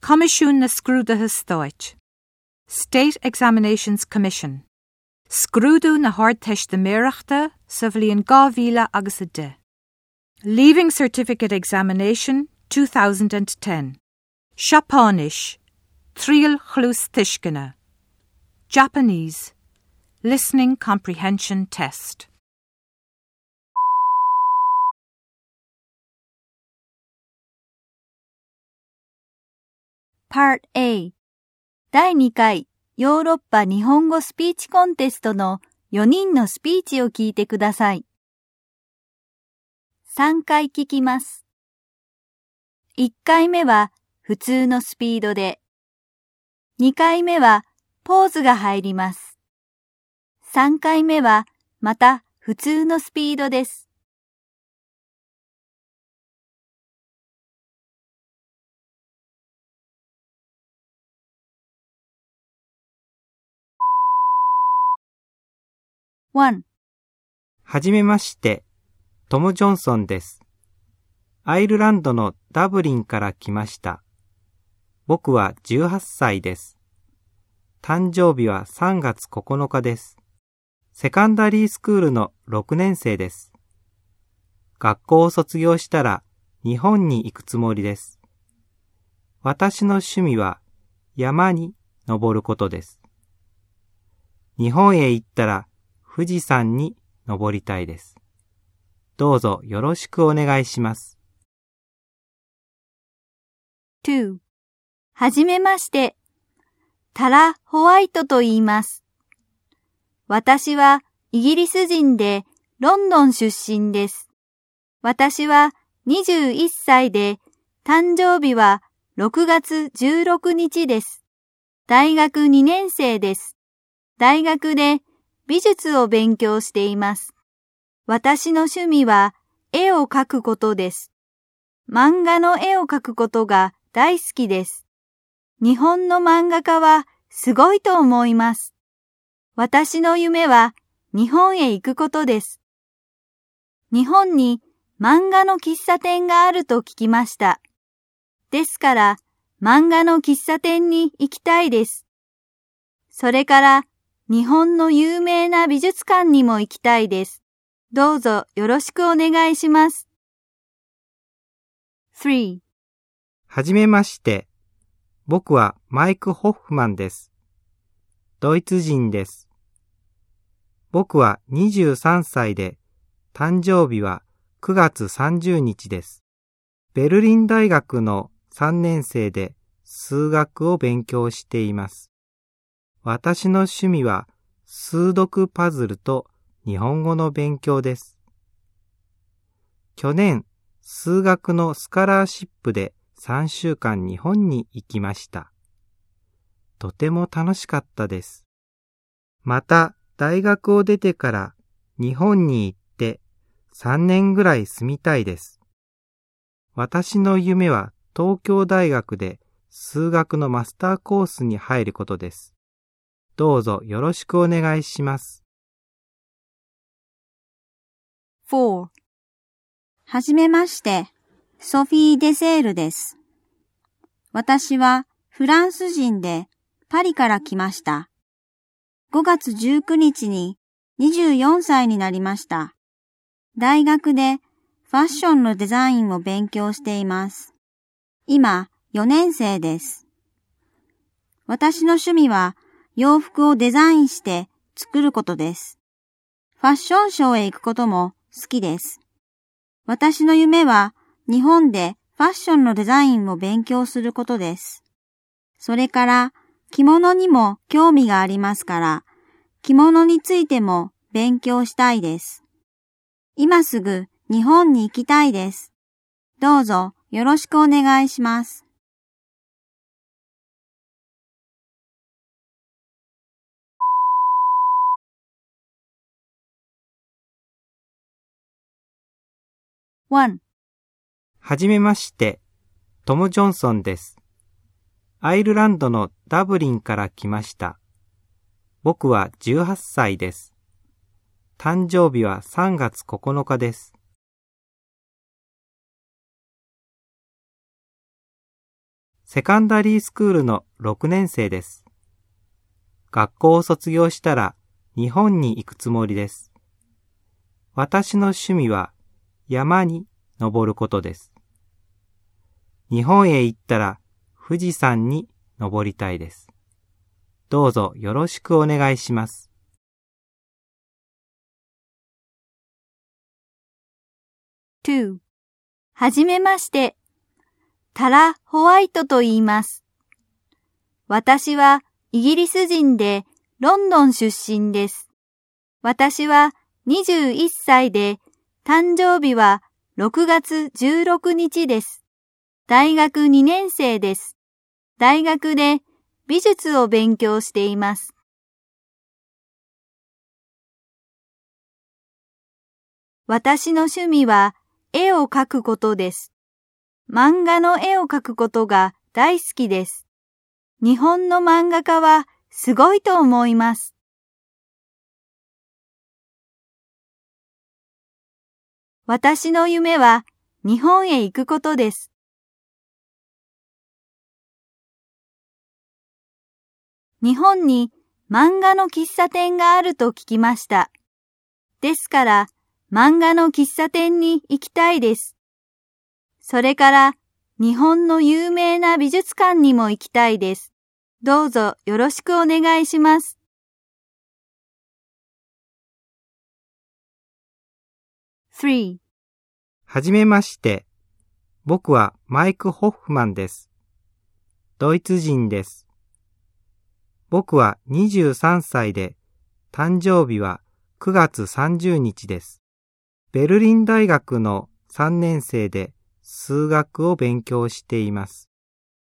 Comisiún na Scrúdatha Stáit. State Examinations Commission. Scrúdú na hardteiste méireachta sa bhliain 2010. Leaving Certificate Examination 2010. Seapánis. Tríal chlús tuiscine. Japanese. Listening Comprehension Test. Part A 第2回ヨーロッパ日本語スピーチコンテストの4人のスピーチを聞いてください。3回聞きます。1回目は普通のスピードで、2回目はポーズが入ります。3回目はまた普通のスピードです。1. はじめまして、トム・ジョンソンです。アイルランドのダブリンから来ました。僕は18歳です。誕生日は3月9日です。セカンダリースクールの6年生です。学校を卒業したら日本に行くつもりです。私の趣味は山に登ることです。日本へ行ったら富士山に登りたいです。どうぞよろしくお願いします。 2. はじめまして。タラ・ホワイトと言います。私はイギリス人でロンドン出身です。私は21歳で誕生日は6月16日です。大学2年生です。大学で美術を勉強しています。私の趣味は絵を描くことです。漫画の絵を描くことが大好きです。日本の漫画家はすごいと思います。私の夢は日本へ行くことです。日本に漫画の喫茶店があると聞きました。ですから漫画の喫茶店に行きたいです。それから日本の有名な美術館にも行きたいです。どうぞよろしくお願いします。3. はじめまして。僕はマイク・ホフマンです。ドイツ人です。僕は23歳で、誕生日は9月30日です。ベルリン大学の3年生で数学を勉強しています。私の趣味は数読パズルと日本語の勉強です。去年、数学のスカラーシップで3週間日本に行きました。とても楽しかったです。また、大学を出てから日本に行って3年ぐらい住みたいです。私の夢は東京大学で数学のマスターコースに入ることです。どうぞよろしくお願いします。 4. はじめまして、ソフィー・デセールです。私はフランス人でパリから来ました。5月19日に24歳になりました。大学でファッションのデザインを勉強しています。今4年生です。私の趣味は洋服をデザインして作ることです。ファッションショーへ行くことも好きです。私の夢は日本でファッションのデザインを勉強することです。それから着物にも興味がありますから、着物についても勉強したいです。今すぐ日本に行きたいです。どうぞよろしくお願いします。1. はじめまして、トム・ジョンソンです。アイルランドのダブリンから来ました。僕は18歳です。誕生日は3月9日です。 セカンダリースクールの6年生です。学校を卒業したら日本に行くつもりです。私の趣味は山に登ることです。日本へ行ったら富士山に登りたいです。どうぞよろしくお願いします。 2. はじめまして。タラ・ホワイトと言います。私はイギリス人でロンドン出身です。私は21歳で誕生日は6月16日です。大学2年生です。大学で美術を勉強しています。私の趣味は絵を描くことです。漫画の絵を描くことが大好きです。日本の漫画家はすごいと思います。私の夢は日本へ行くことです。日本に漫画の喫茶店があると聞きました。ですから漫画の喫茶店に行きたいです。それから日本の有名な美術館にも行きたいです。どうぞよろしくお願いします。3. はじめまして。僕はマイク・ホフマンです。ドイツ人です。僕は23歳で、誕生日は9月30日です。ベルリン大学の3年生で数学を勉強しています。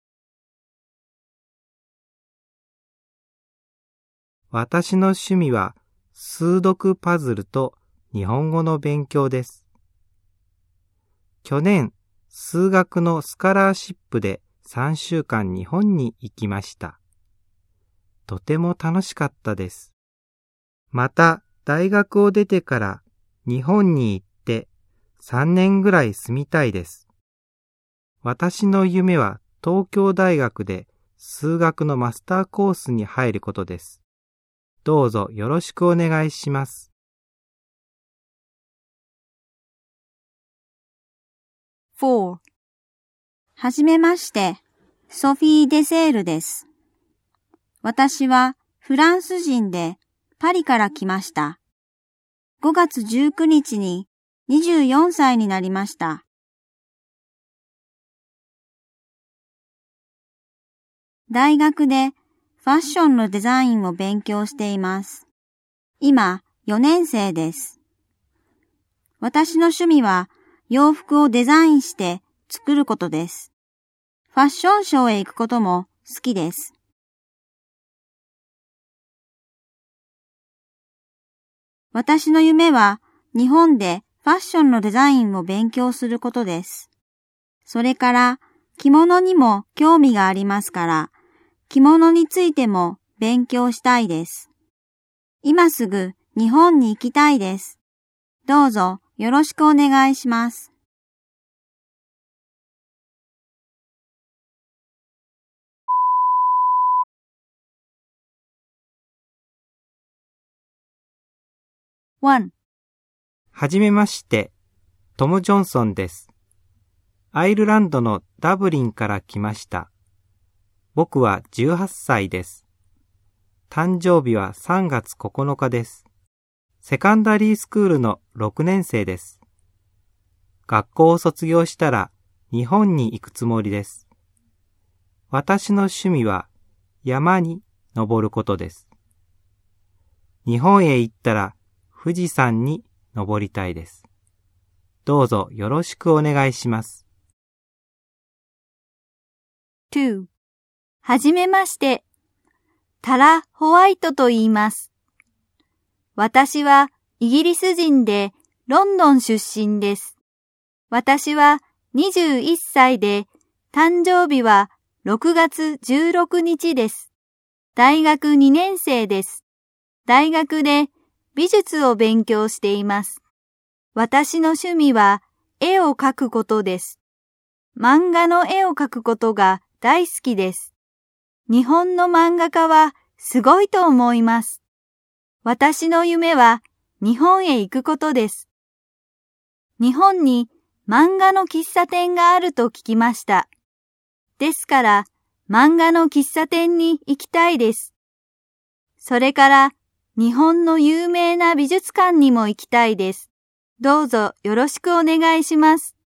私の趣味は数読パズルと日本語の勉強です。去年、数学のスカラーシップで3週間日本に行きました。とても楽しかったです。また、大学を出てから日本に行って3年ぐらい住みたいです。私の夢は東京大学で数学のマスターコースに入ることです。どうぞよろしくお願いします。 4. はじめまして、ソフィー・デセールです。私はフランス人でパリから来ました。5月19日に24歳になりました。大学でファッションのデザインを勉強しています。今4年生です。私の趣味は洋服をデザインして作ることです。ファッションショーへ行くことも好きです。私の夢は日本でファッションのデザインを勉強することです。それから着物にも興味がありますから、着物についても勉強したいです。今すぐ日本に行きたいです。どうぞよろしくお願いします。1. はじめまして、トム・ジョンソンです。アイルランドのダブリンから来ました。僕は18歳です。誕生日は3月9日です。セカンダリースクールの6年生です。学校を卒業したら日本に行くつもりです。私の趣味は山に登ることです。日本へ行ったら富士山に登りたいです。どうぞよろしくお願いします。 2. はじめまして。タラ・ホワイトと言います。私はイギリス人でロンドン出身です。私は21歳で誕生日は6月16日です。大学2年生です。大学で美術を勉強しています。私の趣味は絵を描くことです。漫画の絵を描くことが大好きです。日本の漫画家はすごいと思います。私の夢は日本へ行くことです。日本に漫画の喫茶店があると聞きました。ですから漫画の喫茶店に行きたいです。それから日本の有名な美術館にも行きたいです。どうぞよろしくお願いします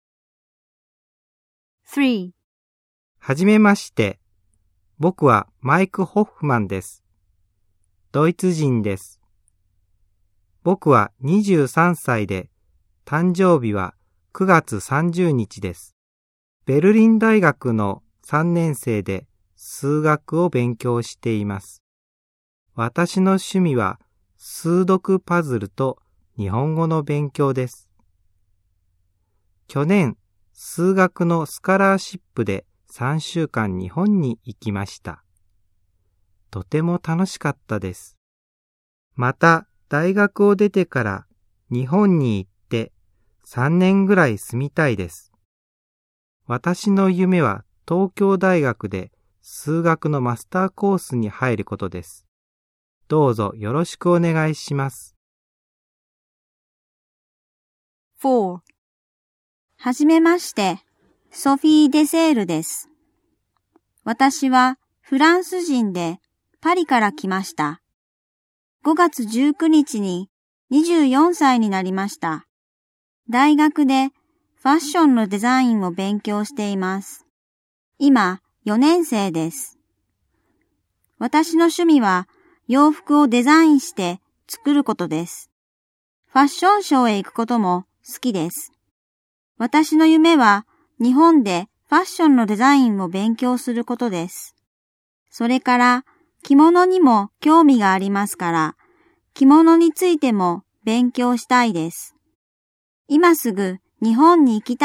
。3. はじめまして。僕はマイク・ホッフマンです。ドイツ人です。僕は23歳で、誕生日は9月30日です。ベルリン大学の3年生で数学を勉強しています。私の趣味は数読パズルと日本語の勉強です。去年、数学のスカラーシップで3週間日本に行きました。とても楽しかったです。また、大学を出てから日本に行って3年ぐらい住みたいです。私の夢は東京大学で数学のマスターコースに入ることです。どうぞよろしくお願いします。 4. はじめまして、ソフィー・デセールです。私はフランス人でパリから来ました。5月19日に24歳になりました。大学でファッションのデザインを勉強しています。今4年生です。私の趣味は洋服をデザインして作ることです。ファッションショーへ行くことも好きです。私の夢は日本でファッションのデザインを勉強することです。それから着物にも興味がありますから、着物についても勉強したいです。今すぐ日本に行きたい